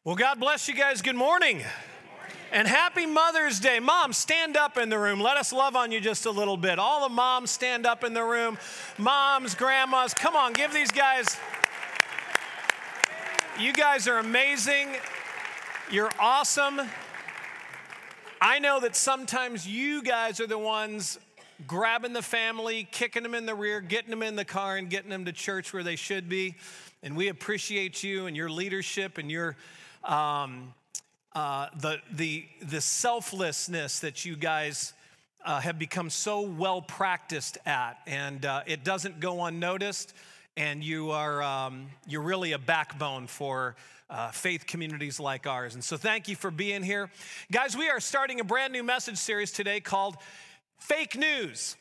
Well, God bless you guys. Good morning. And happy Mother's Day. Moms, stand up in the room. Let us love on you just a little bit. All the moms, stand up in the room. Moms, grandmas, come on, give these guys. You guys are amazing. You're awesome. I know that sometimes you guys are the ones grabbing the family, kicking them in the rear, getting them in the car, and getting them to church where they should be. And we appreciate you and your leadership and your the selflessness that you guys have become so well practiced at, and it doesn't go unnoticed. And you're really a backbone for faith communities like ours. And so thank you for being here, guys. We are starting a brand new message series today called Fake News.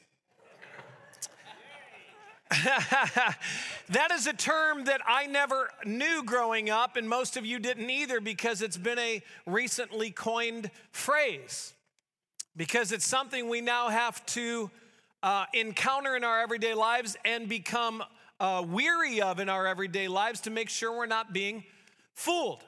That is a term that I never knew growing up, and most of you didn't either, because it's been a recently coined phrase, because it's something we now have to encounter in our everyday lives and become weary of in our everyday lives to make sure we're not being fooled.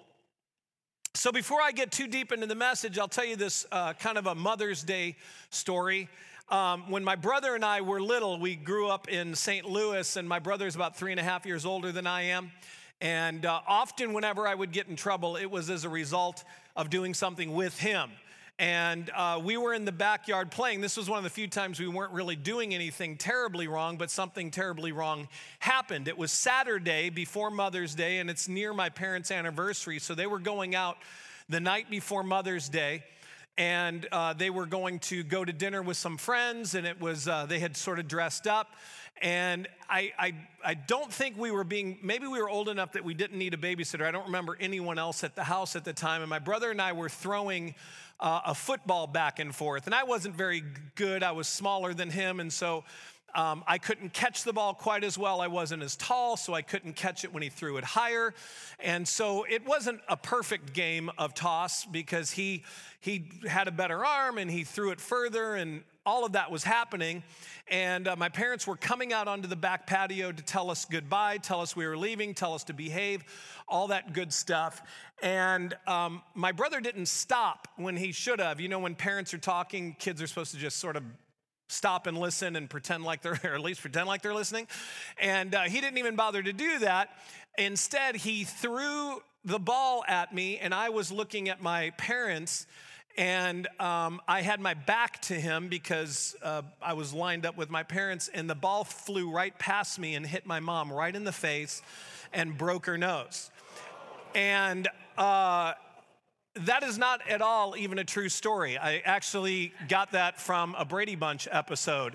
So before I get too deep into the message, I'll tell you this kind of a Mother's Day story. When my brother and I were little, we grew up in St. Louis, and my brother's about 3.5 years older than I am. And often whenever I would get in trouble, it was as a result of doing something with him. And we were in the backyard playing. This was one of the few times we weren't really doing anything terribly wrong, but something terribly wrong happened. It was Saturday before Mother's Day, and it's near my parents' anniversary. So they were going out the night before Mother's Day. And they were going to go to dinner with some friends, and it was they had sort of dressed up. And I don't think maybe we were old enough that we didn't need a babysitter. I don't remember anyone else at the house at the time. And my brother and I were throwing a football back and forth. And I wasn't very good. I was smaller than him, and so I couldn't catch the ball quite as well. I wasn't as tall, so I couldn't catch it when he threw it higher. And so it wasn't a perfect game of toss, because he had a better arm and he threw it further, and all of that was happening. And my parents were coming out onto the back patio to tell us goodbye, tell us we were leaving, tell us to behave, all that good stuff. And my brother didn't stop when he should have. You know, when parents are talking, kids are supposed to just sort of stop and listen and pretend like they're, or at least pretend like they're listening. And he didn't even bother to do that. Instead, he threw the ball at me, and I was looking at my parents, and I had my back to him because I was lined up with my parents, and the ball flew right past me and hit my mom right in the face and broke her nose. And that is not at all even a true story. I actually got that from a Brady Bunch episode.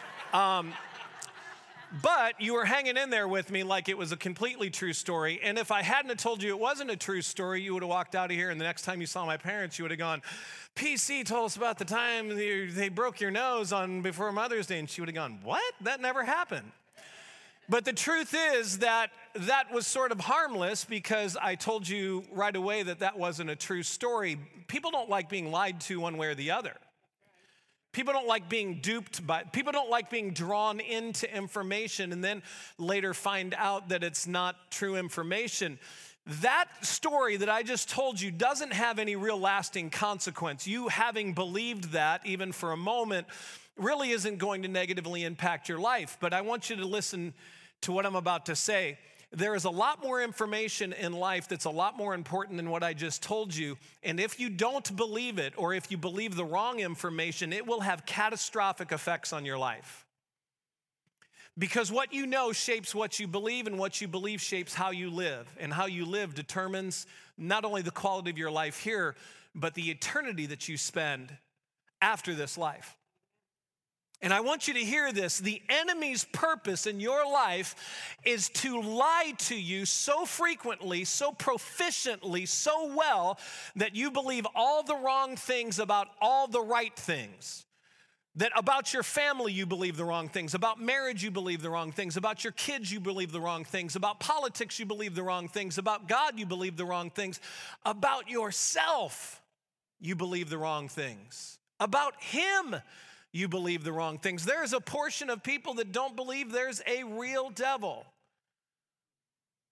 But you were hanging in there with me like it was a completely true story. And if I hadn't have told you it wasn't a true story, you would have walked out of here, and the next time you saw my parents, you would have gone, PC told us about the time they broke your nose before Mother's Day. And she would have gone, what? That never happened. But the truth is that was sort of harmless, because I told you right away that wasn't a true story. People don't like being lied to one way or the other. People don't like being duped people don't like being drawn into information and then later find out that it's not true information. That story that I just told you doesn't have any real lasting consequence. You having believed that, even for a moment, really isn't going to negatively impact your life. But I want you to listen to what I'm about to say. There is a lot more information in life that's a lot more important than what I just told you. And if you don't believe it, or if you believe the wrong information, it will have catastrophic effects on your life. Because what you know shapes what you believe, and what you believe shapes how you live. And how you live determines not only the quality of your life here, but the eternity that you spend after this life. And I want you to hear this. The enemy's purpose in your life is to lie to you so frequently, so proficiently, so well, that you believe all the wrong things about all the right things. That about your family you believe the wrong things, about marriage you believe the wrong things, about your kids you believe the wrong things, about politics you believe the wrong things, about God you believe the wrong things, about yourself you believe the wrong things, about Him you believe the wrong things. There's a portion of people that don't believe there's a real devil.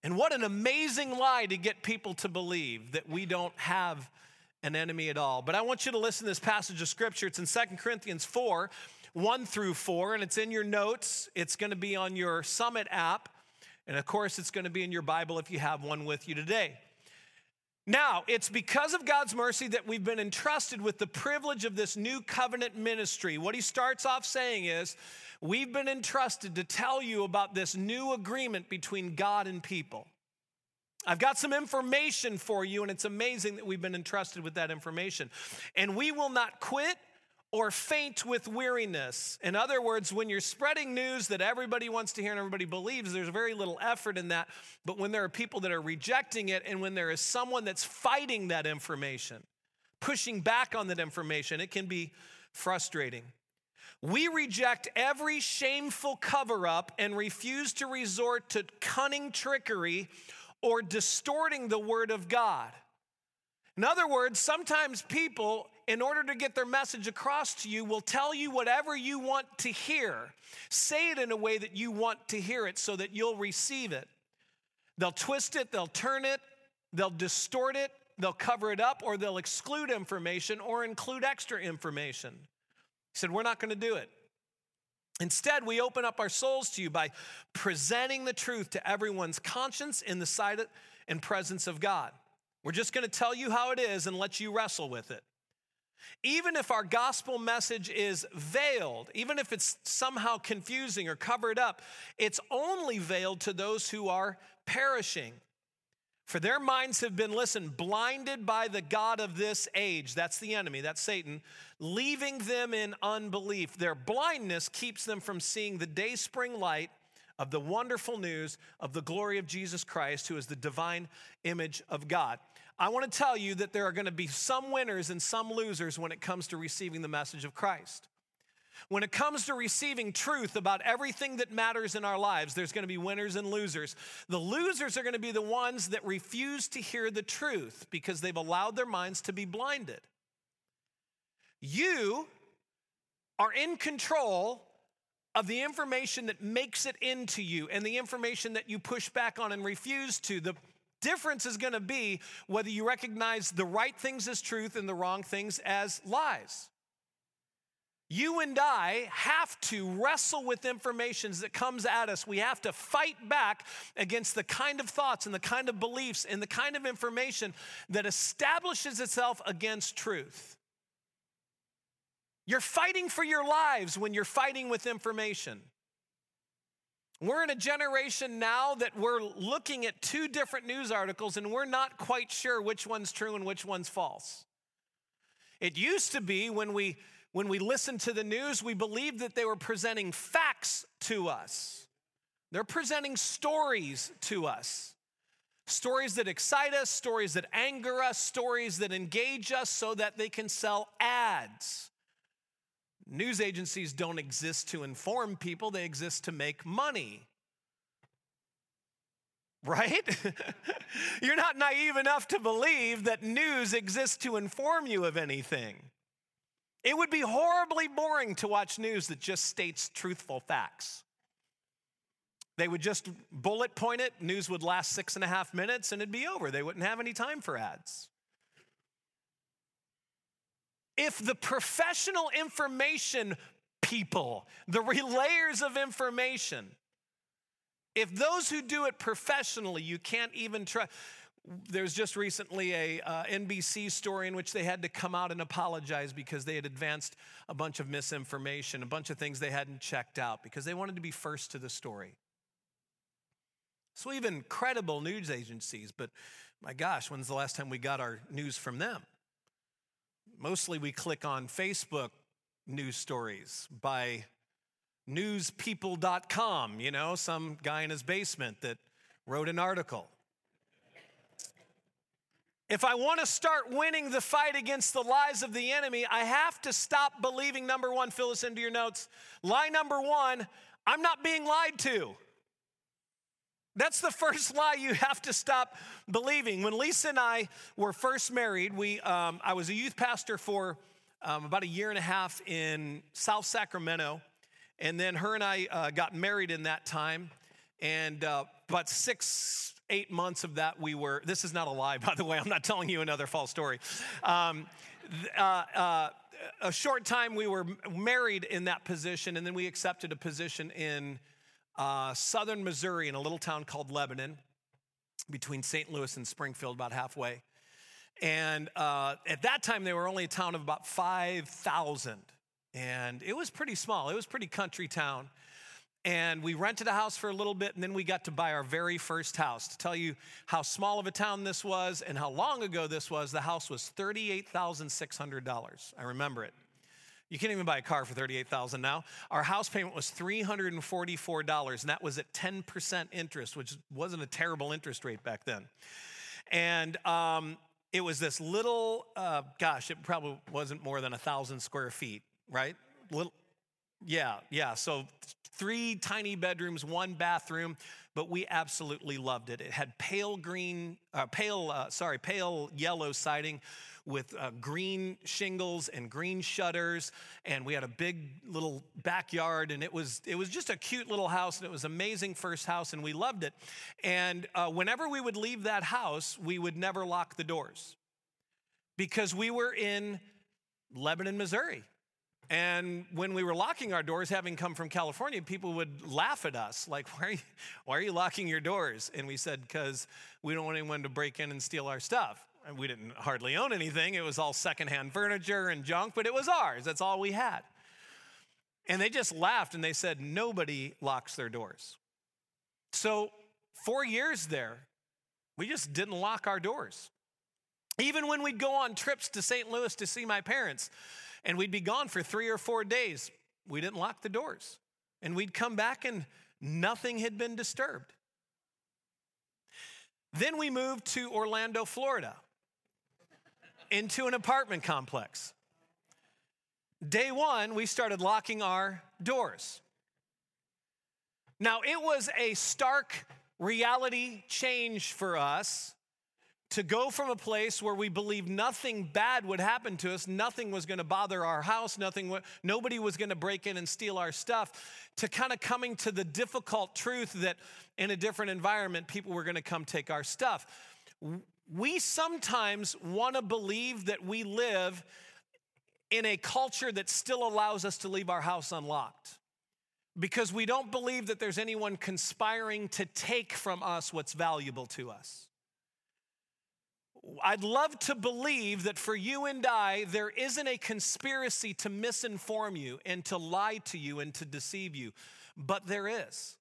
And what an amazing lie to get people to believe that we don't have an enemy at all. But I want you to listen to this passage of scripture. It's in 2 Corinthians 4, 1 through 4, and it's in your notes. It's going to be on your Summit app. And of course, it's going to be in your Bible if you have one with you today. Now, it's because of God's mercy that we've been entrusted with the privilege of this new covenant ministry. What he starts off saying is, we've been entrusted to tell you about this new agreement between God and people. I've got some information for you, and it's amazing that we've been entrusted with that information. And we will not quit or faint with weariness. In other words, when you're spreading news that everybody wants to hear and everybody believes, there's very little effort in that. But when there are people that are rejecting it, and when there is someone that's fighting that information, pushing back on that information, it can be frustrating. We reject every shameful cover-up and refuse to resort to cunning trickery or distorting the word of God. In other words, sometimes people, in order to get their message across to you, will tell you whatever you want to hear. Say it in a way that you want to hear it so that you'll receive it. They'll twist it, they'll turn it, they'll distort it, they'll cover it up, or they'll exclude information or include extra information. He said, we're not going to do it. Instead, we open up our souls to you by presenting the truth to everyone's conscience in the sight and presence of God. We're just going to tell you how it is and let you wrestle with it. Even if our gospel message is veiled, even if it's somehow confusing or covered up, it's only veiled to those who are perishing. For their minds have been, blinded by the god of this age. That's the enemy, that's Satan, leaving them in unbelief. Their blindness keeps them from seeing the dayspring light of the wonderful news of the glory of Jesus Christ, who is the divine image of God. I want to tell you that there are going to be some winners and some losers when it comes to receiving the message of Christ. When it comes to receiving truth about everything that matters in our lives, there's going to be winners and losers. The losers are going to be the ones that refuse to hear the truth because they've allowed their minds to be blinded. You are in control of the information that makes it into you and the information that you push back on and refuse to. The difference is going to be whether you recognize the right things as truth and the wrong things as lies. You and I have to wrestle with information that comes at us. We have to fight back against the kind of thoughts and the kind of beliefs and the kind of information that establishes itself against truth. You're fighting for your lives when you're fighting with information. We're in a generation now that we're looking at two different news articles and we're not quite sure which one's true and which one's false. It used to be when we listened to the news, we believed that they were presenting facts to us. They're presenting stories to us. Stories that excite us, stories that anger us, stories that engage us so that they can sell ads. News agencies don't exist to inform people, they exist to make money. Right? You're not naive enough to believe that news exists to inform you of anything. It would be horribly boring to watch news that just states truthful facts. They would just bullet point it, news would last 6.5 minutes, and it'd be over. They wouldn't have any time for ads. If the professional information people, the relayers of information, if those who do it professionally, you can't even trust. There's just recently a NBC story in which they had to come out and apologize because they had advanced a bunch of misinformation, a bunch of things they hadn't checked out because they wanted to be first to the story. So even credible news agencies, but my gosh, when's the last time we got our news from them? Mostly we click on Facebook news stories by newspeople.com, some guy in his basement that wrote an article. If I want to start winning the fight against the lies of the enemy, I have to stop believing, number one, fill this into your notes. Lie number one, I'm not being lied to. That's the first lie you have to stop believing. When Lisa and I were first married, I was a youth pastor for about 1.5 years in South Sacramento. And then her and I got married in that time. And about 6-8 8 months of that, this is not a lie, by the way, I'm not telling you another false story. A short time we were married in that position, and then we accepted a position in southern Missouri in a little town called Lebanon, between St. Louis and Springfield, about halfway. And at that time, they were only a town of about 5,000. And it was pretty small. It was a pretty country town. And we rented a house for a little bit, and then we got to buy our very first house. To tell you how small of a town this was and how long ago this was, the house was $38,600. I remember it. You can't even buy a car for $38,000 now. Our house payment was $344, and that was at 10% interest, which wasn't a terrible interest rate back then. And it was this little, it probably wasn't more than 1,000 square feet, right? Yeah. So 3 tiny bedrooms, 1 bathroom, but we absolutely loved it. It had pale yellow siding with green shingles and green shutters, and we had a big little backyard, and it was just a cute little house, and it was an amazing first house, and we loved it. And whenever we would leave that house, we would never lock the doors because we were in Lebanon, Missouri. And when we were locking our doors, having come from California, people would laugh at us, like, why are you locking your doors? And we said, because we don't want anyone to break in and steal our stuff. And we didn't hardly own anything. It was all secondhand furniture and junk, but it was ours. That's all we had. And they just laughed, and they said, nobody locks their doors. So 4 years there, we just didn't lock our doors. Even when we'd go on trips to St. Louis to see my parents, and we'd be gone for 3 or 4 days, we didn't lock the doors. And we'd come back and nothing had been disturbed. Then we moved to Orlando, Florida, into an apartment complex. Day one, we started locking our doors. Now, it was a stark reality change for us to go from a place where we believed nothing bad would happen to us, nothing was going to bother our house, nobody was going to break in and steal our stuff, to kind of coming to the difficult truth that in a different environment, people were going to come take our stuff. We sometimes want to believe that we live in a culture that still allows us to leave our house unlocked, because we don't believe that there's anyone conspiring to take from us what's valuable to us. I'd love to believe that for you and I, there isn't a conspiracy to misinform you and to lie to you and to deceive you, but there is.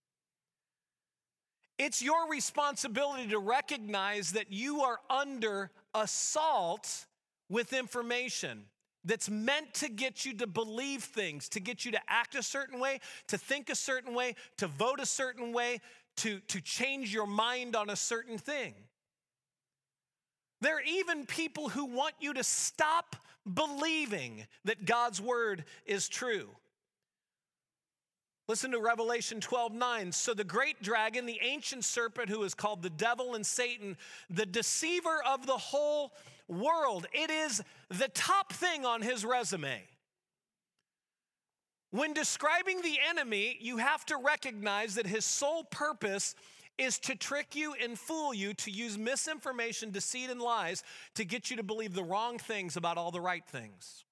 It's your responsibility to recognize that you are under assault with information that's meant to get you to believe things, to get you to act a certain way, to think a certain way, to vote a certain way, to change your mind on a certain thing. There are even people who want you to stop believing that God's word is true. Listen to Revelation 12:9. So the great dragon, the ancient serpent who is called the devil and Satan, the deceiver of the whole world, it is the top thing on his resume. When describing the enemy, you have to recognize that his sole purpose is to trick you and fool you, to use misinformation, deceit, and lies to get you to believe the wrong things about all the right things.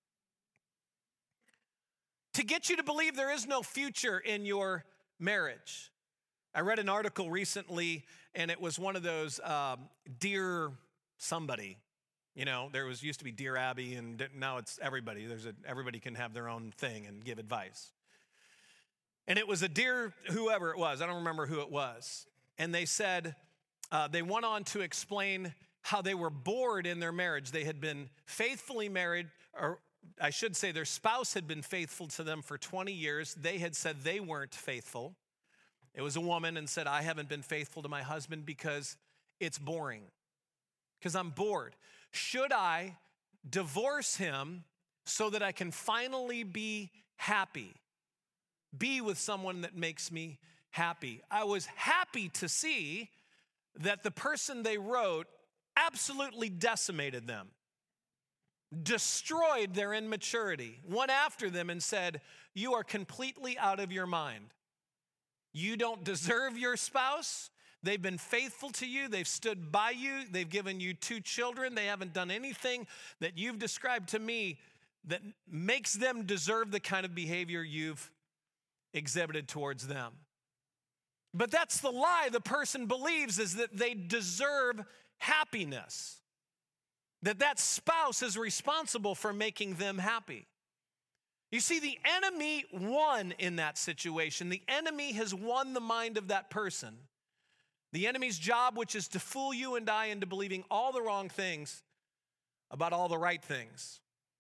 To get you to believe there is no future in your marriage. I read an article recently, and it was one of those Dear Somebody. You know, used to be Dear Abby, and now it's everybody. Everybody can have their own thing and give advice. And it was a Dear whoever it was. I don't remember who it was. And they said, they went on to explain how they were bored in their marriage. They had been faithfully married, or I should say their spouse had been faithful to them for 20 years. They had said they weren't faithful. It was a woman and said, I haven't been faithful to my husband because it's boring, because I'm bored. Should I divorce him so that I can finally be happy, be with someone that makes me happy? I was happy to see that the person they wrote absolutely decimated them, destroyed their immaturity, went after them and said, you are completely out of your mind. You don't deserve your spouse. They've been faithful to you. They've stood by you. They've given you 2 children. They haven't done anything that you've described to me that makes them deserve the kind of behavior you've exhibited towards them. But that's the lie the person believes, is that they deserve happiness, that spouse is responsible for making them happy. You see, the enemy won in that situation. The enemy has won the mind of that person. The enemy's job, which is to fool you and I into believing all the wrong things about all the right things.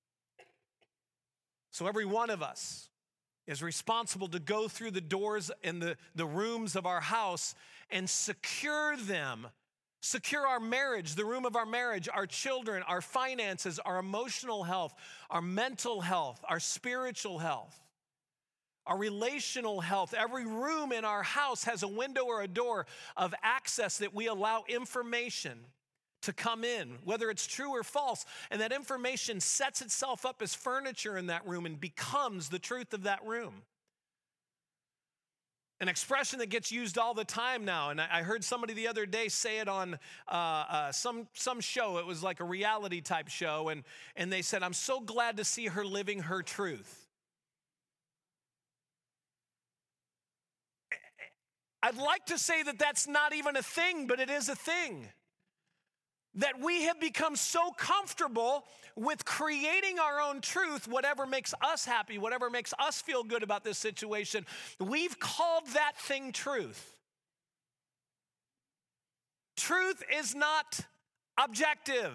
So every one of us is responsible to go through the doors and the rooms of our house and secure them. Secure our marriage, the room of our marriage, our children, our finances, our emotional health, our mental health, our spiritual health, our relational health. Every room in our house has a window or a door of access that we allow information to come in, whether it's true or false. And that information sets itself up as furniture in that room and becomes the truth of that room. An expression that gets used all the time now, and I heard somebody the other day say it on some show. It was like a reality type show, and they said, "I'm so glad to see her living her truth." I'd like to say that that's not even a thing, but it is a thing. That we have become so comfortable with creating our own truth, whatever makes us happy, whatever makes us feel good about this situation, we've called that thing truth. Truth is not objective.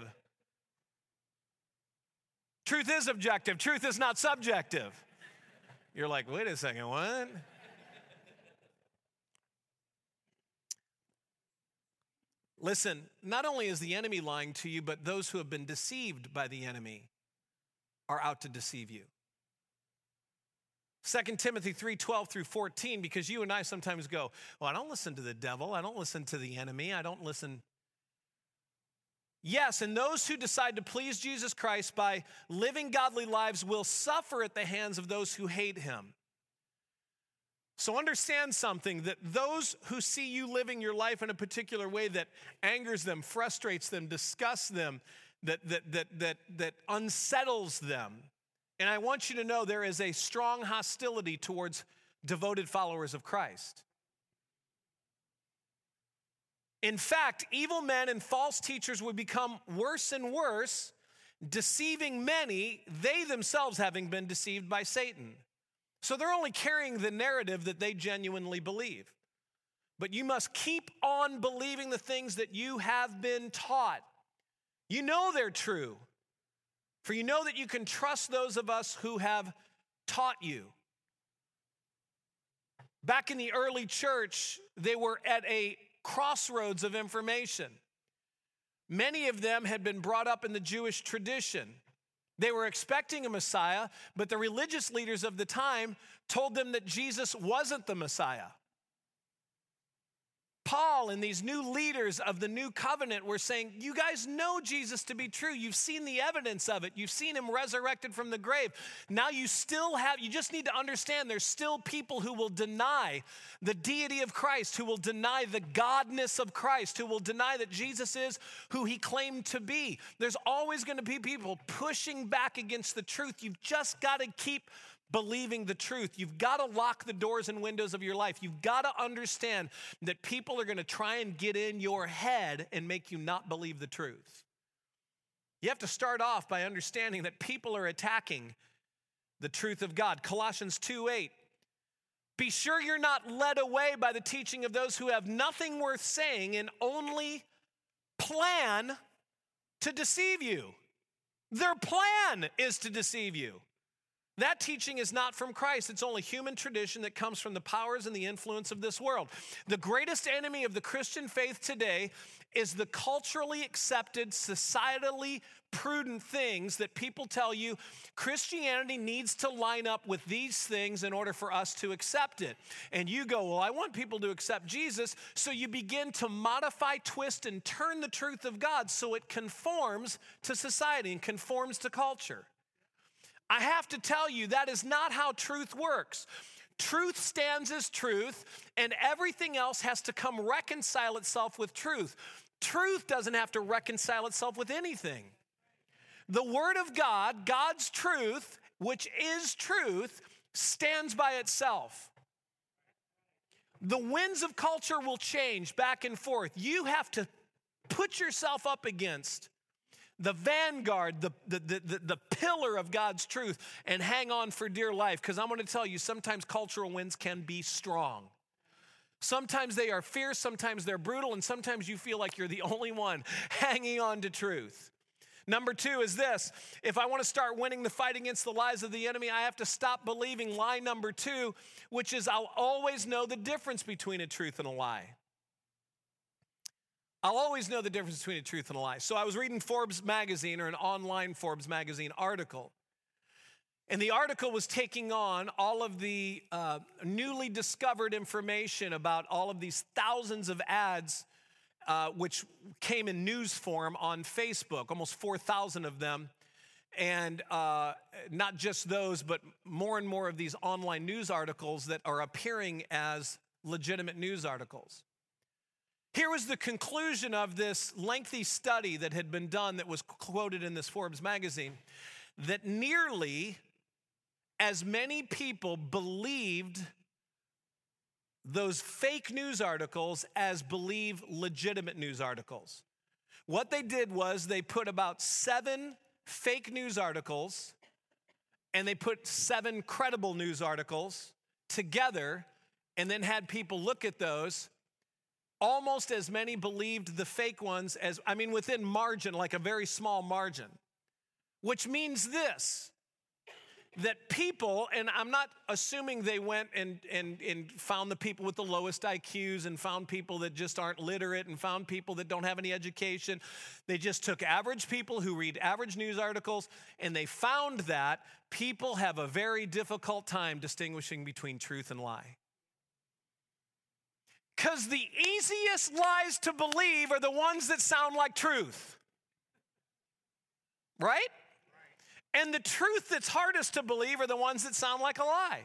Truth is objective. Truth is not subjective. You're like, wait a second, what? Listen, not only is the enemy lying to you, but those who have been deceived by the enemy are out to deceive you. 2 Timothy 3:12 through 14, because you and I sometimes go, well, I don't listen to the devil. I don't listen to the enemy. I don't listen. Yes, and those who decide to please Jesus Christ by living godly lives will suffer at the hands of those who hate him. So understand something, that those who see you living your life in a particular way that angers them, frustrates them, disgusts them, that unsettles them. And I want you to know there is a strong hostility towards devoted followers of Christ. In fact, evil men and false teachers would become worse and worse, deceiving many, they themselves having been deceived by Satan. So they're only carrying the narrative that they genuinely believe. But you must keep on believing the things that you have been taught. You know they're true, for you know that you can trust those of us who have taught you. Back in the early church, they were at a crossroads of information. Many of them had been brought up in the Jewish tradition. They were expecting a Messiah, but the religious leaders of the time told them that Jesus wasn't the Messiah. Paul and these new leaders of the new covenant were saying, you guys know Jesus to be true. You've seen the evidence of it. You've seen him resurrected from the grave. Now you just need to understand there's still people who will deny the deity of Christ, who will deny the godness of Christ, who will deny that Jesus is who he claimed to be. There's always going to be people pushing back against the truth. You've just got to keep believing the truth. You've got to lock the doors and windows of your life. You've got to understand that people are going to try and get in your head and make you not believe the truth. You have to start off by understanding that people are attacking the truth of God. Colossians 2:8. Be sure you're not led away by the teaching of those who have nothing worth saying and only plan to deceive you. Their plan is to deceive you. That teaching is not from Christ. It's only human tradition that comes from the powers and the influence of this world. The greatest enemy of the Christian faith today is the culturally accepted, societally prudent things that people tell you Christianity needs to line up with these things in order for us to accept it. And you go, well, I want people to accept Jesus. So you begin to modify, twist, and turn the truth of God so it conforms to society and conforms to culture. I have to tell you, that is not how truth works. Truth stands as truth, and everything else has to come reconcile itself with truth. Truth doesn't have to reconcile itself with anything. The Word of God, God's truth, which is truth, stands by itself. The winds of culture will change back and forth. You have to put yourself up against the vanguard, the pillar of God's truth, and hang on for dear life. Because I'm going to tell you, sometimes cultural winds can be strong. Sometimes they are fierce, sometimes they're brutal, and sometimes you feel like you're the only one hanging on to truth. Number two is this: if I want to start winning the fight against the lies of the enemy, I have to stop believing lie number two, which is I'll always know the difference between a truth and a lie. I'll always know the difference between a truth and a lie. So I was reading Forbes magazine, or an online Forbes magazine article. And the article was taking on all of the newly discovered information about all of these thousands of ads which came in news form on Facebook, almost 4,000 of them. And not just those, but more and more of these online news articles that are appearing as legitimate news articles. Here was the conclusion of this lengthy study that had been done that was quoted in this Forbes magazine, that nearly as many people believed those fake news articles as believe legitimate news articles. What they did was they put about 7 fake news articles and they put 7 credible news articles together and then had people look at those. Almost as many believed the fake ones as, within margin, like a very small margin. Which means this, that people, and I'm not assuming they went and found the people with the lowest IQs and found people that just aren't literate and found people that don't have any education. They just took average people who read average news articles, and they found that people have a very difficult time distinguishing between truth and lie. Because the easiest lies to believe are the ones that sound like truth. Right? And the truth that's hardest to believe are the ones that sound like a lie.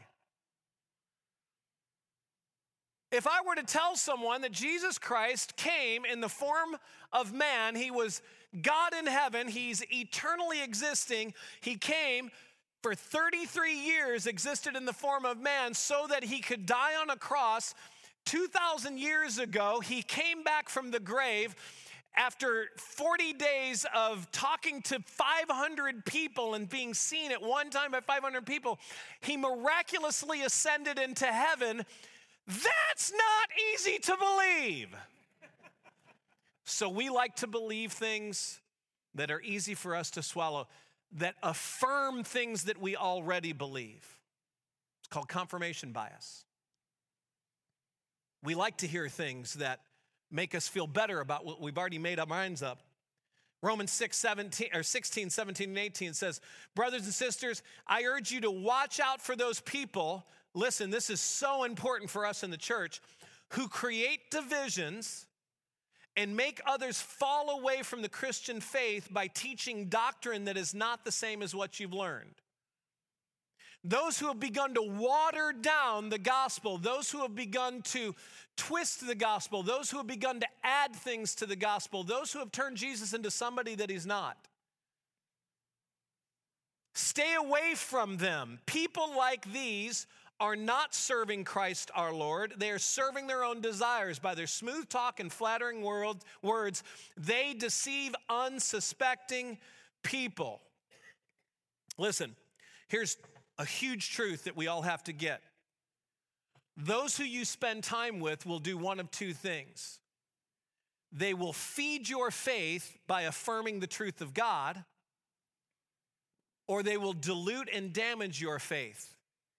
If I were to tell someone that Jesus Christ came in the form of man, he was God in heaven, he's eternally existing, he came for 33 years, existed in the form of man so that he could die on a cross. 2,000 years ago, he came back from the grave after 40 days of talking to 500 people and being seen at one time by 500 people. He miraculously ascended into heaven. That's not easy to believe. So we like to believe things that are easy for us to swallow, that affirm things that we already believe. It's called confirmation bias. We like to hear things that make us feel better about what we've already made our minds up. Romans 16, 17, and 18 says, brothers and sisters, I urge you to watch out for those people. Listen, this is so important for us in the church, who create divisions and make others fall away from the Christian faith by teaching doctrine that is not the same as what you've learned. Those who have begun to water down the gospel, those who have begun to twist the gospel, those who have begun to add things to the gospel, those who have turned Jesus into somebody that he's not. Stay away from them. People like these are not serving Christ our Lord. They are serving their own desires by their smooth talk and flattering words. They deceive unsuspecting people. Listen, here's a huge truth that we all have to get. Those who you spend time with will do one of two things. They will feed your faith by affirming the truth of God, or they will dilute and damage your faith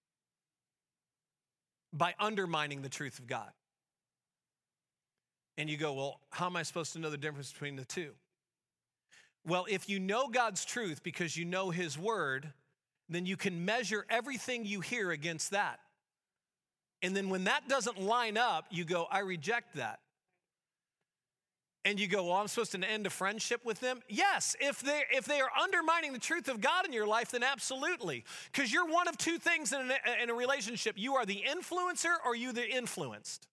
by undermining the truth of God. And you go, well, how am I supposed to know the difference between the two? Well, if you know God's truth because you know his word, then you can measure everything you hear against that. And then when that doesn't line up, you go, I reject that. And you go, well, I'm supposed to end a friendship with them? Yes, if they are undermining the truth of God in your life, then absolutely. Because you're one of two things in a relationship. You are the influencer or you the influenced.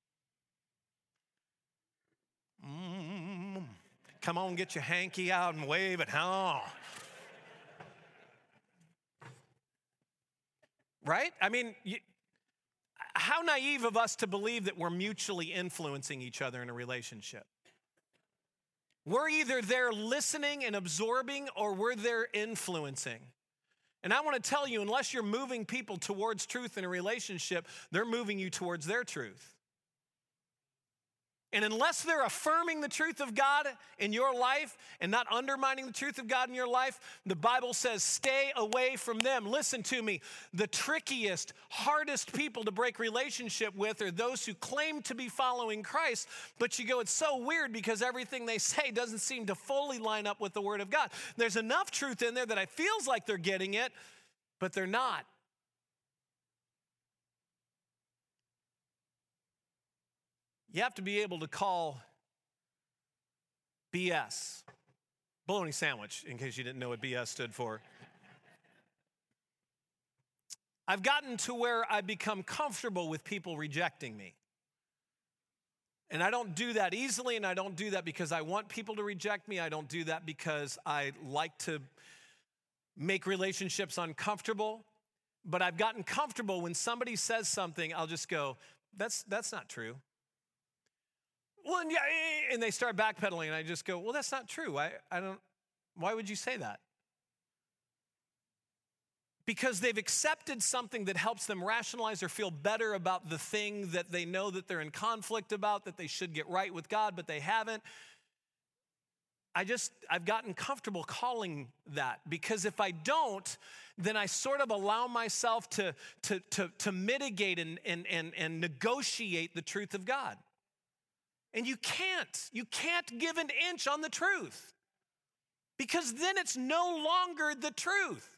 Come on, get your hanky out and wave it. Oh. Right? I mean, how naive of us to believe that we're mutually influencing each other in a relationship. We're either there listening and absorbing or we're there influencing. And I want to tell you, unless you're moving people towards truth in a relationship, they're moving you towards their truth. And unless they're affirming the truth of God in your life and not undermining the truth of God in your life, the Bible says stay away from them. Listen to me. The trickiest, hardest people to break relationship with are those who claim to be following Christ, but you go, it's so weird because everything they say doesn't seem to fully line up with the Word of God. There's enough truth in there that it feels like they're getting it, but they're not. You have to be able to call BS, bologna sandwich, in case you didn't know what BS stood for. I've gotten to where I become comfortable with people rejecting me. And I don't do that easily, and I don't do that because I want people to reject me. I don't do that because I like to make relationships uncomfortable. But I've gotten comfortable when somebody says something, I'll just go, that's not true. Well, yeah, and they start backpedaling, and I just go, well, that's not true. Why would you say that? Because they've accepted something that helps them rationalize or feel better about the thing that they know that they're in conflict about, that they should get right with God, but they haven't. I've gotten comfortable calling that, because if I don't, then I sort of allow myself to mitigate and negotiate the truth of God. And you can't give an inch on the truth, because then it's no longer the truth.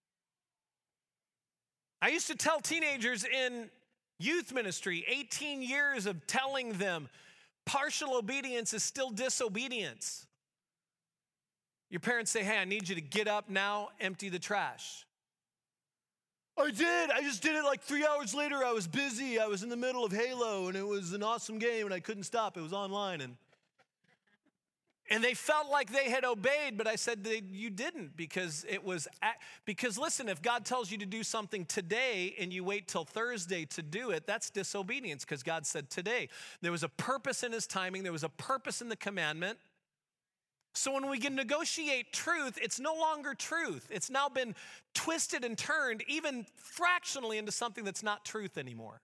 I used to tell teenagers in youth ministry, 18 years of telling them partial obedience is still disobedience. Your parents say, hey, I need you to get up now, empty the trash. I did. I just did it like 3 hours later. I was busy. I was in the middle of Halo, and it was an awesome game, and I couldn't stop. It was online. And they felt like they had obeyed, but I said you didn't, because listen, if God tells you to do something today and you wait till Thursday to do it, that's disobedience, because God said today. There was a purpose in his timing. There was a purpose in the commandment. So when we can negotiate truth, it's no longer truth. It's now been twisted and turned, even fractionally, into something that's not truth anymore.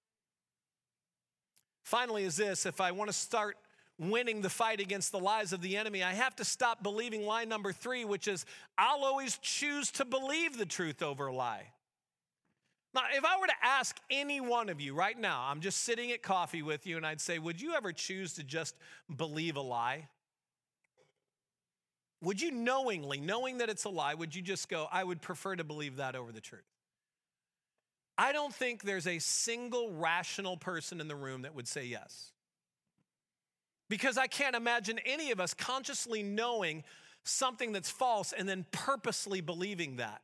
Finally is this: if I want to start winning the fight against the lies of the enemy, I have to stop believing lie number 3, which is I'll always choose to believe the truth over a lie. Now, if I were to ask any one of you right now, I'm just sitting at coffee with you, and I'd say, would you ever choose to just believe a lie? Would you knowing that it's a lie, would you just go, I would prefer to believe that over the truth? I don't think there's a single rational person in the room that would say yes. Because I can't imagine any of us consciously knowing something that's false and then purposely believing that.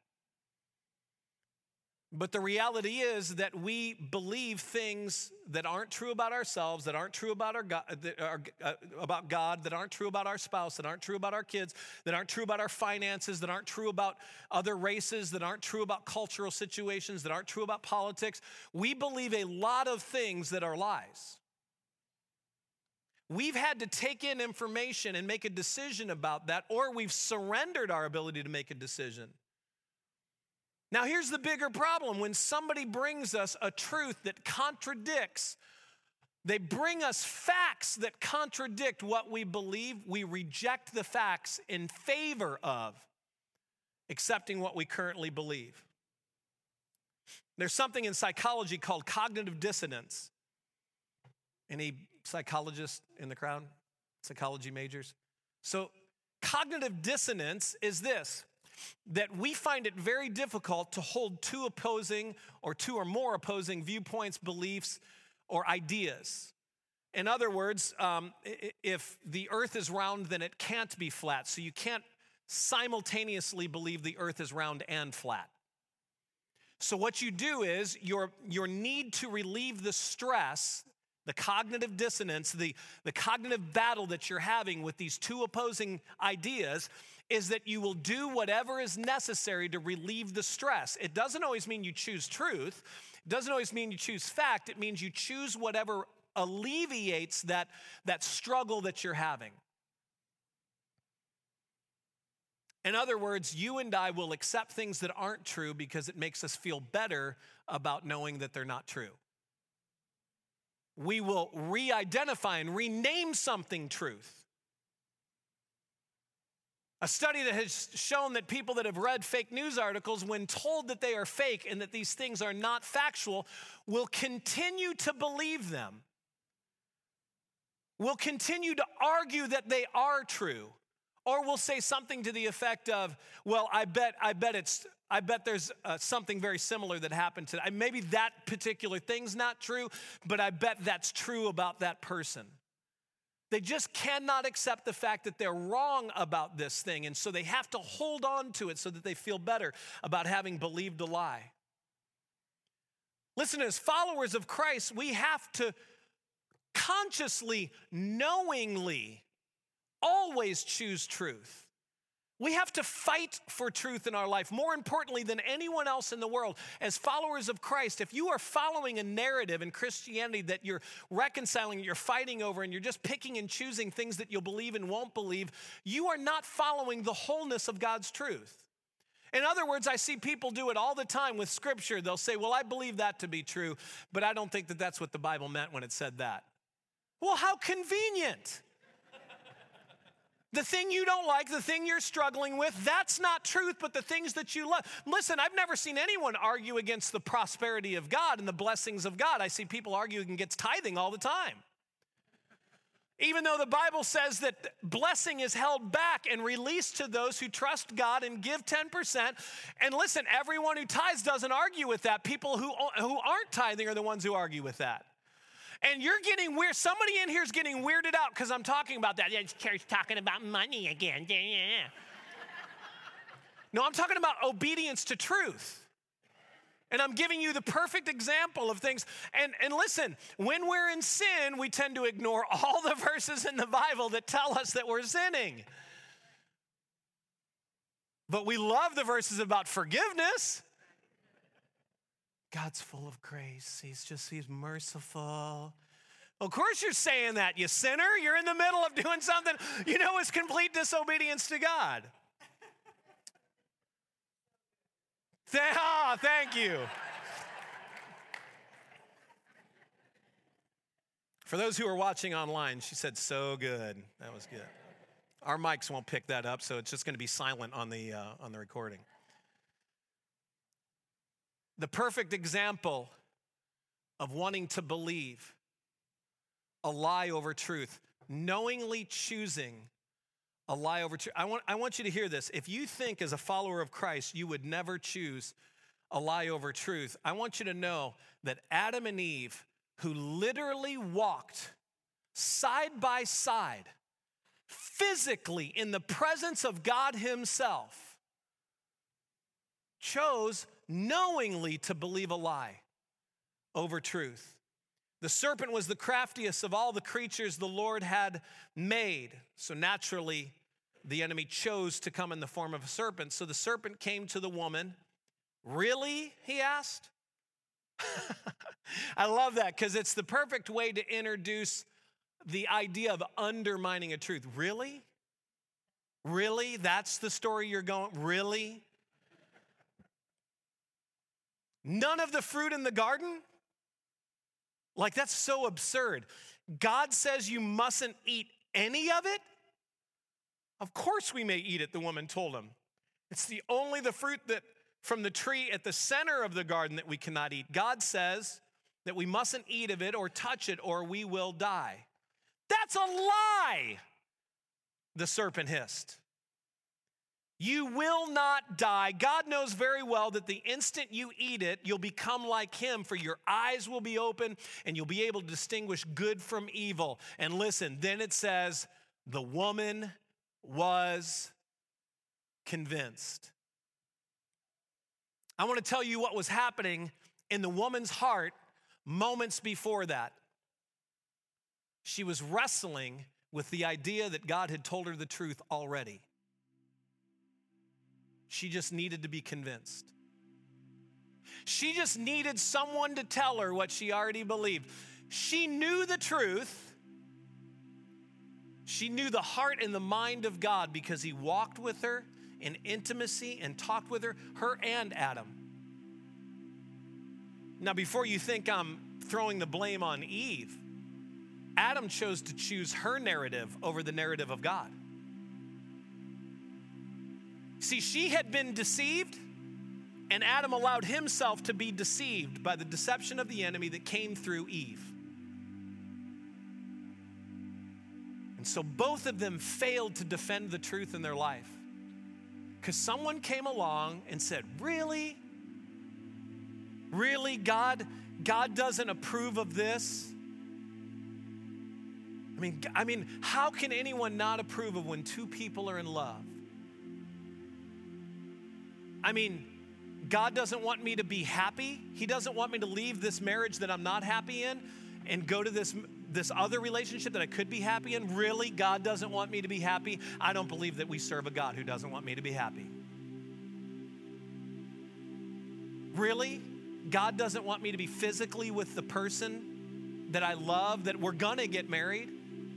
But the reality is that we believe things that aren't true about ourselves, that aren't true about about God, that aren't true about our spouse, that aren't true about our kids, that aren't true about our finances, that aren't true about other races, that aren't true about cultural situations, that aren't true about politics. We believe a lot of things that are lies. We've had to take in information and make a decision about that, or we've surrendered our ability to make a decision. Now, here's the bigger problem. When somebody brings us a truth that contradicts, they bring us facts that contradict what we believe, we reject the facts in favor of accepting what we currently believe. There's something in psychology called cognitive dissonance. Any psychologists in the crowd? Psychology majors? So, cognitive dissonance is this: that we find it very difficult to hold two or more opposing viewpoints, beliefs, or ideas. In other words, if the earth is round, then it can't be flat. So you can't simultaneously believe the earth is round and flat. So what you do is your need to relieve the stress, the cognitive dissonance, the cognitive battle that you're having with these two opposing ideas is that you will do whatever is necessary to relieve the stress. It doesn't always mean you choose truth. It doesn't always mean you choose fact. It means you choose whatever alleviates that struggle that you're having. In other words, you and I will accept things that aren't true because it makes us feel better about knowing that they're not true. We will re-identify and rename something truth. A study that has shown that people that have read fake news articles, when told that they are fake and that these things are not factual, will continue to believe them, will continue to argue that they are true. Or we'll say something to the effect of, well, I bet there's something very similar that happened today. Maybe that particular thing's not true, but I bet that's true about that person. They just cannot accept the fact that they're wrong about this thing, and so they have to hold on to it so that they feel better about having believed a lie. Listen, as followers of Christ, we have to consciously, knowingly, always choose truth. We have to fight for truth in our life, more importantly than anyone else in the world. As followers of Christ, if you are following a narrative in Christianity that you're reconciling, you're fighting over, and you're just picking and choosing things that you'll believe and won't believe, you are not following the wholeness of God's truth. In other words, I see people do it all the time with Scripture. They'll say, well, I believe that to be true, but I don't think that that's what the Bible meant when it said that. Well, how convenient. The thing you don't like, the thing you're struggling with, that's not truth, but the things that you love. Listen, I've never seen anyone argue against the prosperity of God and the blessings of God. I see people arguing against tithing all the time. Even though the Bible says that blessing is held back and released to those who trust God and give 10%. And listen, everyone who tithes doesn't argue with that. People who aren't tithing are the ones who argue with that. And you're getting weird. Somebody in here is getting weirded out because I'm talking about that. Yeah, church talking about money again. Yeah. No, I'm talking about obedience to truth. And I'm giving you the perfect example of things. And listen, when we're in sin, we tend to ignore all the verses in the Bible that tell us that we're sinning. But we love the verses about forgiveness. God's full of grace. He's merciful. Of course you're saying that, you sinner. You're in the middle of doing something you know is complete disobedience to God. Thank you. For those who are watching online, she said, so good. That was good. Our mics won't pick that up, so it's just going to be silent on the recording. The perfect example of wanting to believe a lie over truth, knowingly choosing a lie over truth. I want you to hear this. If you think as a follower of Christ you would never choose a lie over truth, I want you to know that Adam and Eve, who literally walked side by side, physically in the presence of God himself, chose knowingly to believe a lie over truth. The serpent was the craftiest of all the creatures the Lord had made. So naturally, the enemy chose to come in the form of a serpent. So the serpent came to the woman. Really? He asked. I love that because it's the perfect way to introduce the idea of undermining a truth. Really? Really? That's the story you're going? Really? None of the fruit in the garden? Like, that's so absurd. God says you mustn't eat any of it? Of course we may eat it, the woman told him. It's the fruit that from the tree at the center of the garden that we cannot eat. God says that we mustn't eat of it or touch it or we will die. That's a lie, the serpent hissed. You will not die. God knows very well that the instant you eat it, you'll become like him, for your eyes will be open and you'll be able to distinguish good from evil. And listen, then it says, the woman was convinced. I want to tell you what was happening in the woman's heart moments before that. She was wrestling with the idea that God had told her the truth already. She just needed to be convinced. She just needed someone to tell her what she already believed. She knew the truth. She knew the heart and the mind of God because he walked with her in intimacy and talked with her and Adam. Now, before you think I'm throwing the blame on Eve, Adam chose to choose her narrative over the narrative of God. See, she had been deceived, and Adam allowed himself to be deceived by the deception of the enemy that came through Eve. And so both of them failed to defend the truth in their life. Because someone came along and said, really? Really, God doesn't approve of this? I mean, how can anyone not approve of when two people are in love? I mean, God doesn't want me to be happy. He doesn't want me to leave this marriage that I'm not happy in and go to this other relationship that I could be happy in. Really, God doesn't want me to be happy? I don't believe that we serve a God who doesn't want me to be happy. Really? God doesn't want me to be physically with the person that I love, that we're gonna get married?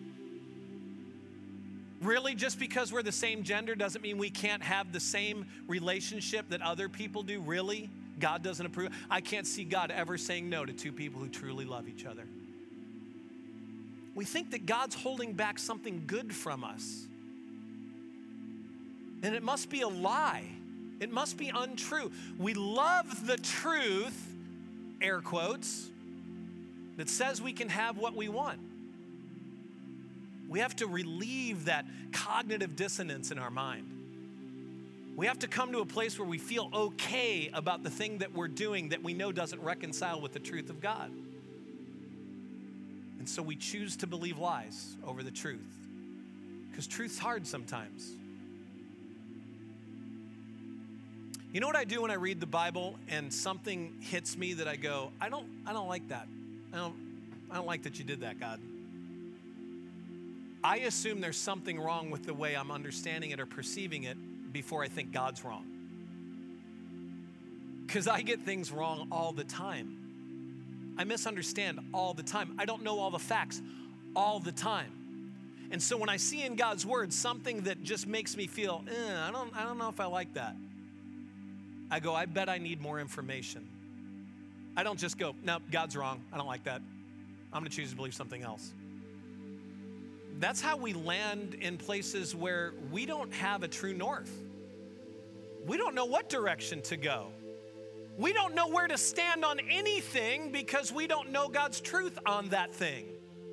Really, just because we're the same gender doesn't mean we can't have the same relationship that other people do? Really? God doesn't approve? I can't see God ever saying no to two people who truly love each other. We think that God's holding back something good from us. And it must be a lie. It must be untrue. We love the truth, air quotes, that says we can have what we want. We have to relieve that cognitive dissonance in our mind. We have to come to a place where we feel okay about the thing that we're doing that we know doesn't reconcile with the truth of God. And so we choose to believe lies over the truth, because truth's hard sometimes. You know what I do when I read the Bible and something hits me that I go, I don't like that. I don't like that you did that, God. I assume there's something wrong with the way I'm understanding it or perceiving it before I think God's wrong. Because I get things wrong all the time. I misunderstand all the time. I don't know all the facts all the time. And so when I see in God's word something that just makes me feel, I don't know if I like that, I go, I bet I need more information. I don't just go, no, God's wrong. I don't like that. I'm going to choose to believe something else. That's how we land in places where we don't have a true north. We don't know what direction to go. We don't know where to stand on anything because we don't know God's truth on that thing.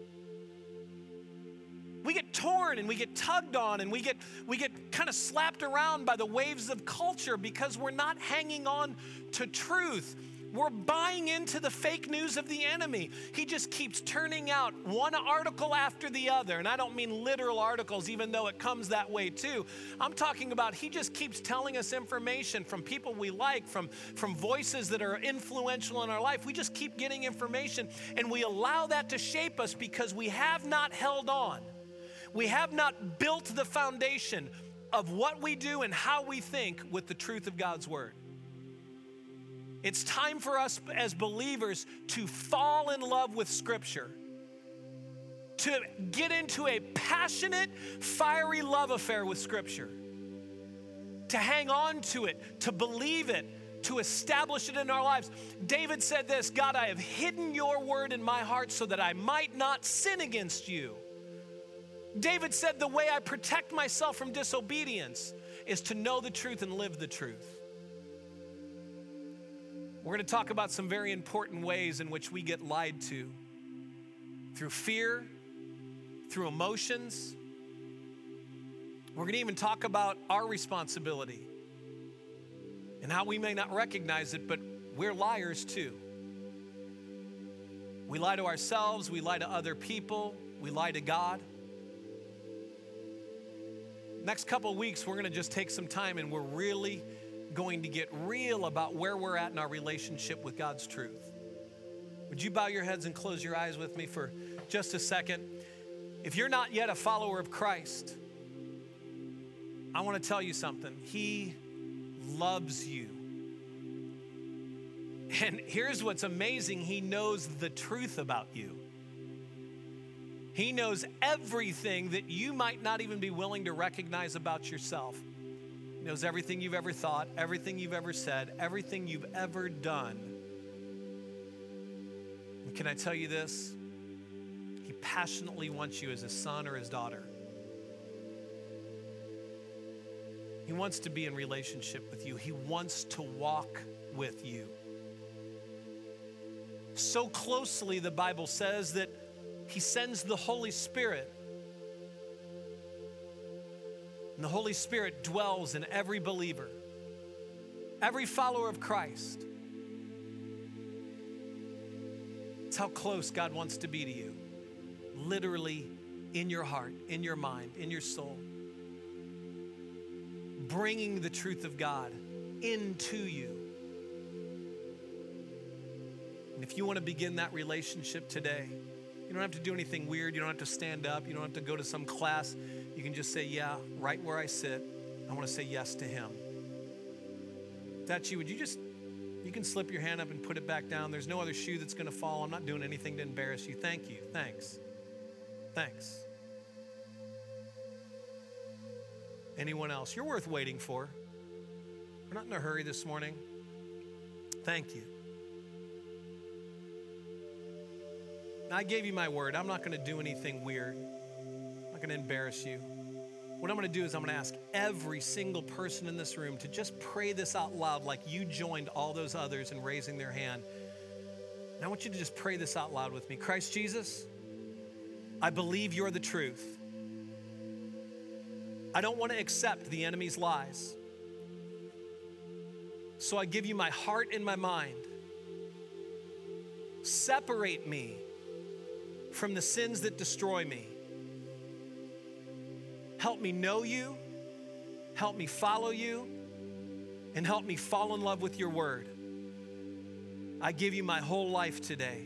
We get torn and we get tugged on and we get kind of slapped around by the waves of culture because we're not hanging on to truth. We're buying into the fake news of the enemy. He just keeps turning out one article after the other. And I don't mean literal articles, even though it comes that way too. I'm talking about he just keeps telling us information from people we like, from voices that are influential in our life. We just keep getting information and we allow that to shape us because we have not held on. We have not built the foundation of what we do and how we think with the truth of God's word. It's time for us as believers to fall in love with Scripture, to get into a passionate, fiery love affair with Scripture, to hang on to it, to believe it, to establish it in our lives. David said this, God, I have hidden your word in my heart so that I might not sin against you. David said the way I protect myself from disobedience is to know the truth and live the truth. We're going to talk about some very important ways in which we get lied to through fear, through emotions. We're going to even talk about our responsibility and how we may not recognize it, but we're liars too. We lie to ourselves, we lie to other people, we lie to God. Next couple of weeks, we're going to just take some time and we're really going to get real about where we're at in our relationship with God's truth. Would you bow your heads and close your eyes with me for just a second? If you're not yet a follower of Christ, I want to tell you something. He loves you. And here's what's amazing. He knows the truth about you. He knows everything that you might not even be willing to recognize about yourself. He knows everything you've ever thought, everything you've ever said, everything you've ever done. And can I tell you this? He passionately wants you as his son or his daughter. He wants to be in relationship with you. He wants to walk with you. So closely, the Bible says that he sends the Holy Spirit. And the Holy Spirit dwells in every believer, every follower of Christ. It's how close God wants to be to you. Literally in your heart, in your mind, in your soul. Bringing the truth of God into you. And if you want to begin that relationship today, you don't have to do anything weird. You don't have to stand up. You don't have to go to some class. You can just say, yeah, right where I sit, I want to say yes to him. If that's you, you can slip your hand up and put it back down. There's no other shoe that's going to fall. I'm not doing anything to embarrass you. Thank you. Thanks. Thanks. Anyone else? You're worth waiting for. We're not in a hurry this morning. Thank you. Now, I gave you my word. I'm not going to do anything weird. I'm not going to embarrass you. What I'm going to do is I'm going to ask every single person in this room to just pray this out loud like you joined all those others in raising their hand. And I want you to just pray this out loud with me. Christ Jesus, I believe you're the truth. I don't want to accept the enemy's lies. So I give you my heart and my mind. Separate me from the sins that destroy me. Help me know you, help me follow you, and help me fall in love with your word. I give you my whole life today.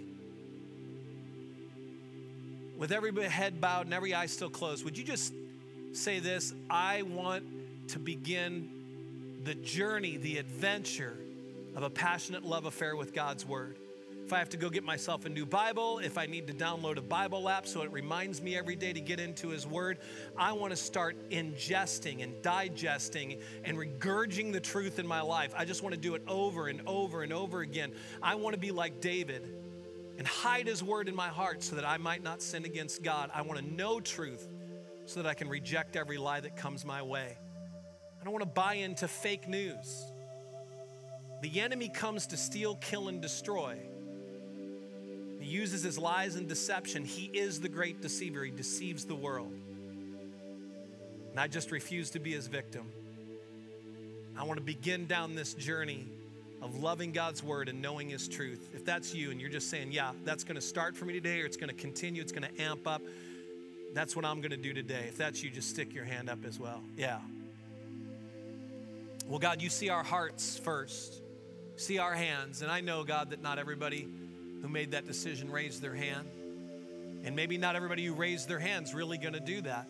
With every head bowed and every eye still closed, would you just say this? I want to begin the journey, the adventure of a passionate love affair with God's word. If I have to go get myself a new Bible, if I need to download a Bible app so it reminds me every day to get into his word, I want to start ingesting and digesting and regurging the truth in my life. I just want to do it over and over and over again. I want to be like David and hide his word in my heart so that I might not sin against God. I want to know truth so that I can reject every lie that comes my way. I don't want to buy into fake news. The enemy comes to steal, kill, and destroy. He uses his lies and deception. He is the great deceiver. He deceives the world. And I just refuse to be his victim. I want to begin down this journey of loving God's word and knowing his truth. If that's you and you're just saying, yeah, that's going to start for me today, or it's going to continue, it's going to amp up, that's what I'm going to do today. If that's you, just stick your hand up as well. Yeah. Well, God, you see our hearts first. See our hands. And I know, God, that not everybody who made that decision raised their hand. And maybe not everybody who raised their hand's really going to do that.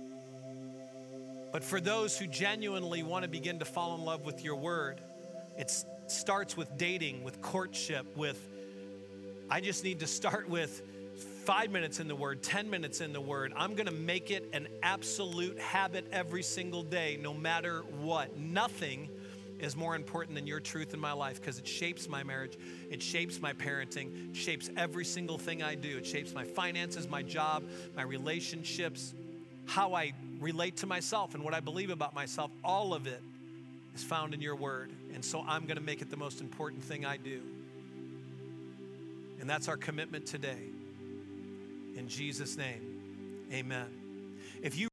But for those who genuinely want to begin to fall in love with your word, it starts with dating, with courtship, I just need to start with 5 minutes in the word, 10 minutes in the word. I'm going to make it an absolute habit every single day, no matter what. Nothing is more important than your truth in my life, because it shapes my marriage, it shapes my parenting, it shapes every single thing I do. It shapes my finances, my job, my relationships, how I relate to myself and what I believe about myself. All of it is found in your word. And so I'm going to make it the most important thing I do. And that's our commitment today. In Jesus' name, amen. If you